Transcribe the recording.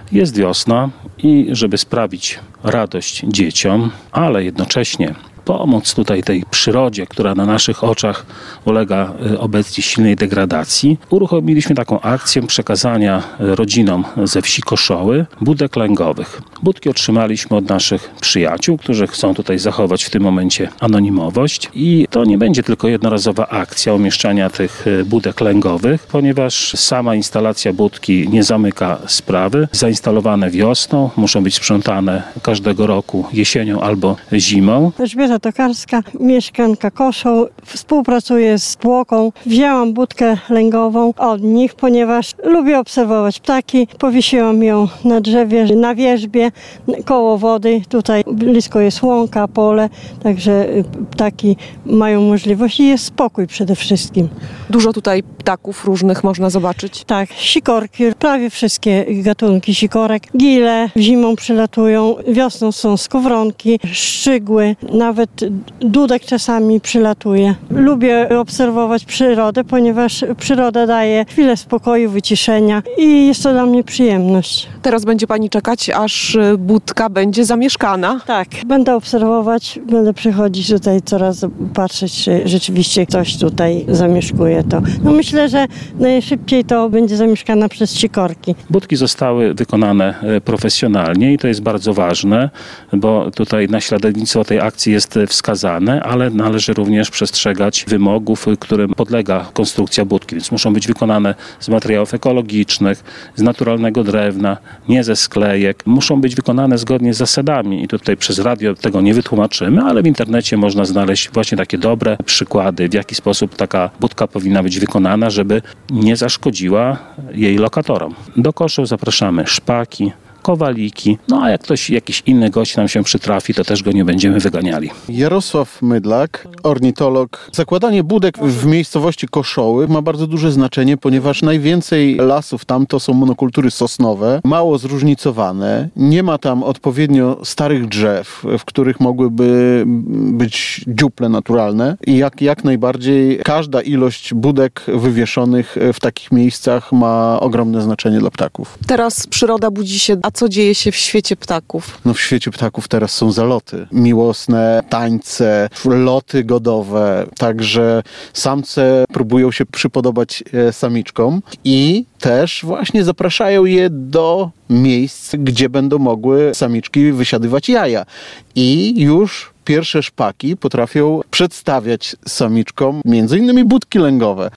Jest wiosna i żeby sprawić radość dzieciom, ale jednocześnie pomóc tutaj tej przyrodzie, która na naszych oczach ulega obecnie silnej degradacji, uruchomiliśmy taką akcję przekazania rodzinom ze wsi Koszoły budek lęgowych. Budki otrzymaliśmy od naszych przyjaciół, którzy chcą tutaj zachować w tym momencie anonimowość i to nie będzie tylko jednorazowa akcja umieszczania tych budek lęgowych, ponieważ sama instalacja budki nie zamyka sprawy. Zainstalowane wiosną, muszą być sprzątane każdego roku jesienią albo zimą. Elżbieta Tokarska, mieszkanka Koszą, współpracuję z Płoką. Wzięłam budkę lęgową od nich, ponieważ lubię obserwować ptaki. Powiesiłam ją na drzewie, na wierzbie, koło wody. Tutaj blisko jest łąka, pole, także ptaki mają możliwość i jest spokój przede wszystkim. Dużo tutaj ptaków różnych można zobaczyć. Tak, sikorki, prawie wszystkie gatunki sikorek. Gile zimą przylatują, wiosną są skowronki, szczygły, nawet dudek czasami przylatuje. Lubię obserwować przyrodę, ponieważ przyroda daje chwilę spokoju, wyciszenia i jest to dla mnie przyjemność. Teraz będzie pani czekać, aż budka będzie zamieszkana. Tak, będę obserwować, będę przychodzić tutaj coraz patrzeć, czy rzeczywiście ktoś tutaj zamieszkuje to. No myślę, że najszybciej to będzie zamieszkana przez sikorki. Budki zostały wykonane profesjonalnie i to jest bardzo ważne, bo tutaj naśladownictwo tej akcji jest wskazane, ale należy również przestrzegać wymogów, którym podlega konstrukcja budki, więc muszą być wykonane z materiałów ekologicznych, z naturalnego drewna, nie ze sklejek. Muszą być wykonane zgodnie z zasadami i tutaj przez radio tego nie wytłumaczymy, ale w internecie można znaleźć właśnie takie dobre przykłady, w jaki sposób taka budka powinna być wykonana, żeby nie zaszkodziła jej lokatorom. Do koszu zapraszamy szpaki, kowaliki, no a jak ktoś, jakiś inny gość nam się przytrafi, to też go nie będziemy wyganiali. Jarosław Mydlak, ornitolog. Zakładanie budek w miejscowości Koszoły ma bardzo duże znaczenie, ponieważ najwięcej lasów tam to są monokultury sosnowe, mało zróżnicowane, nie ma tam odpowiednio starych drzew, w których mogłyby być dziuple naturalne i jak najbardziej każda ilość budek wywieszonych w takich miejscach ma ogromne znaczenie dla ptaków. Teraz przyroda budzi się. A co dzieje się w świecie ptaków? No w świecie ptaków teraz są zaloty. Miłosne tańce, loty godowe. Także samce próbują się przypodobać samiczkom i też właśnie zapraszają je do miejsc, gdzie będą mogły samiczki wysiadywać jaja. I już pierwsze szpaki potrafią przedstawiać samiczkom między innymi budki lęgowe.